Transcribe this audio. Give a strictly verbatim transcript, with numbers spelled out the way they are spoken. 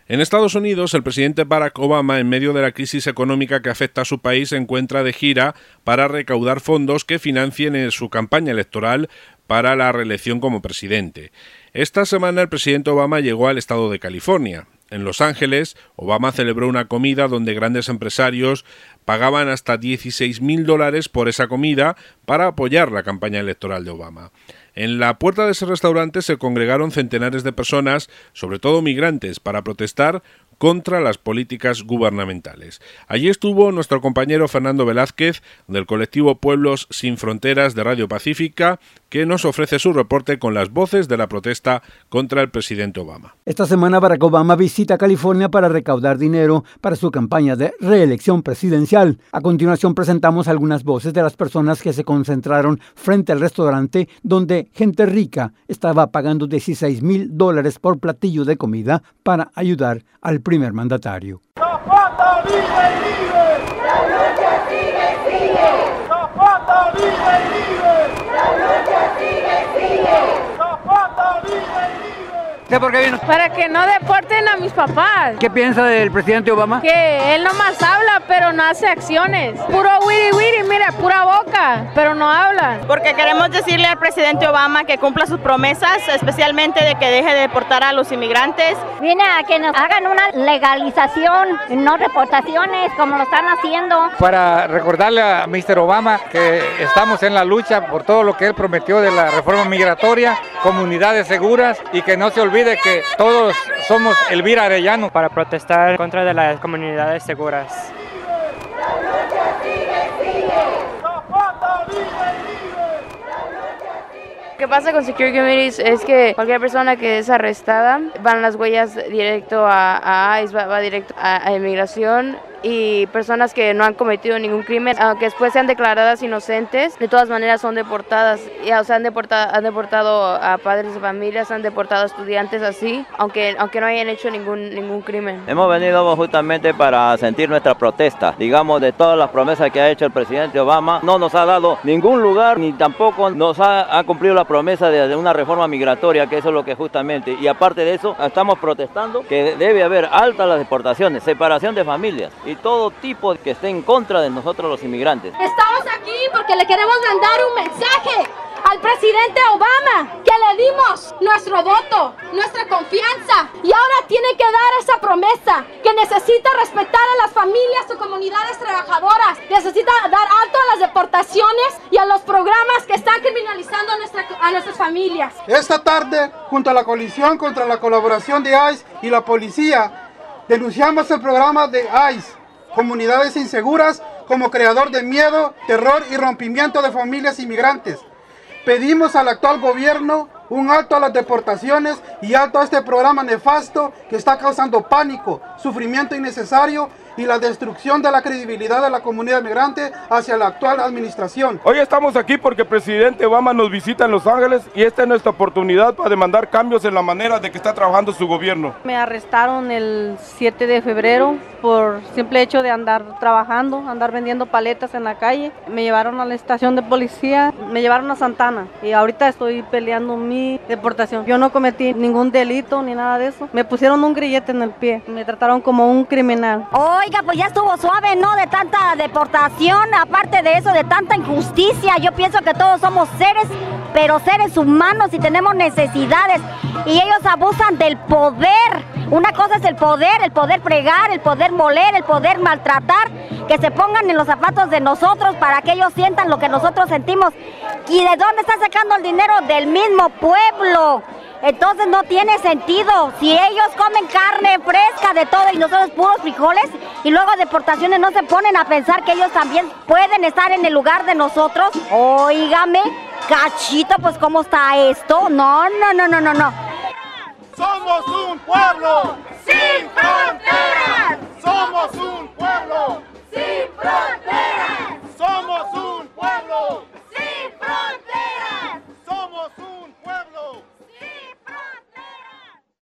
En Estados Unidos, el presidente Barack Obama, en medio de la crisis económica que afecta a su país, se encuentra de gira para recaudar fondos que financien su campaña electoral para la reelección como presidente. Esta semana el presidente Obama llegó al estado de California. En Los Ángeles, Obama celebró una comida donde grandes empresarios pagaban hasta dieciséis mil dólares por esa comida para apoyar la campaña electoral de Obama. En la puerta de ese restaurante se congregaron centenares de personas, sobre todo migrantes, para protestar contra las políticas gubernamentales. Allí estuvo nuestro compañero Fernando Velázquez, del colectivo Pueblos Sin Fronteras de Radio Pacífica, que nos ofrece su reporte con las voces de la protesta contra el presidente Obama. Esta semana Barack Obama visita California para recaudar dinero para su campaña de reelección presidencial. A continuación presentamos algunas voces de las personas que se concentraron frente al restaurante donde gente rica estaba pagando dieciséis mil dólares por platillo de comida para ayudar al primer mandatario. ¡Zapata vive y vive! ¡La lucha sigue, sigue! ¡Zapata vive y vive! ¡La lucha sigue, sigue! ¡Zapata vive y vive! ¿Usted por qué vino? Para que no deporten a mis papás. ¿Qué piensa del presidente Obama? Que él nomás habla, pero no hace acciones. Puro wiri wiri, mira, pura boca, pero no habla. Porque queremos decirle al presidente Obama que cumpla sus promesas, especialmente de que deje de deportar a los inmigrantes. Viene a que nos hagan una legalización, no deportaciones, como lo están haciendo. Para recordarle a mister Obama que estamos en la lucha por todo lo que él prometió de la reforma migratoria, comunidades seguras y que no se olvide que todos somos Elvira Arellano. Para protestar en contra de las comunidades seguras. ¡La lucha sigue, sigue! ¡Zapata vive y vive! Lo que pasa con Security Committees es que cualquier persona que es arrestada van las huellas directo a, a ICE, va, va directo a, a inmigración. Y personas que no han cometido ningún crimen, aunque después sean declaradas inocentes, de todas maneras son deportadas. Ya, o sea, han deportado, han deportado a padres de familias, han deportado a estudiantes así, aunque, aunque no hayan hecho ningún, ningún crimen. Hemos venido justamente para sentir nuestra protesta, digamos, de todas las promesas que ha hecho el presidente Obama. No nos ha dado ningún lugar, ni tampoco nos ha, ha cumplido la promesa de, de una reforma migratoria, que eso es lo que justamente, y aparte de eso, estamos protestando que debe haber altas las deportaciones, separación de familias, y todo tipo que esté en contra de nosotros los inmigrantes. Estamos aquí porque le queremos mandar un mensaje al presidente Obama, que le dimos nuestro voto, nuestra confianza, y ahora tiene que dar esa promesa, que necesita respetar a las familias o comunidades trabajadoras, necesita dar alto a las deportaciones y a los programas que están criminalizando a, nuestra, a nuestras familias. Esta tarde, junto a la coalición contra la colaboración de ICE y la policía, denunciamos el programa de ICE, Comunidades Inseguras, como creador de miedo, terror y rompimiento de familias inmigrantes. Pedimos al actual gobierno un alto a las deportaciones y alto a este programa nefasto que está causando pánico, sufrimiento innecesario y la destrucción de la credibilidad de la comunidad migrante hacia la actual administración. Hoy estamos aquí porque el presidente Obama nos visita en Los Ángeles y esta es nuestra oportunidad para demandar cambios en la manera de que está trabajando su gobierno. Me arrestaron el siete de febrero por simple hecho de andar trabajando, andar vendiendo paletas en la calle. Me llevaron a la estación de policía, me llevaron a Santana y ahorita estoy peleando mi deportación. Yo no cometí ningún delito ni nada de eso. Me pusieron un grillete en el pie, me trataron como un criminal. Oiga, pues ya estuvo suave, ¿no? De tanta deportación, aparte de eso, de tanta injusticia. Yo pienso que todos somos seres, pero seres humanos y tenemos necesidades. Y ellos abusan del poder. Una cosa es el poder, el poder fregar, el poder moler, el poder maltratar. Que se pongan en los zapatos de nosotros para que ellos sientan lo que nosotros sentimos. ¿Y de dónde está sacando el dinero? Del mismo pueblo. Entonces no tiene sentido. Si ellos comen carne fresca de todo y nosotros puros frijoles, y luego deportaciones, no se ponen a pensar que ellos también pueden estar en el lugar de nosotros. Óigame, cachito, pues ¿cómo está esto? No, no, no, no, no, no. Somos un pueblo sin fronteras. Somos un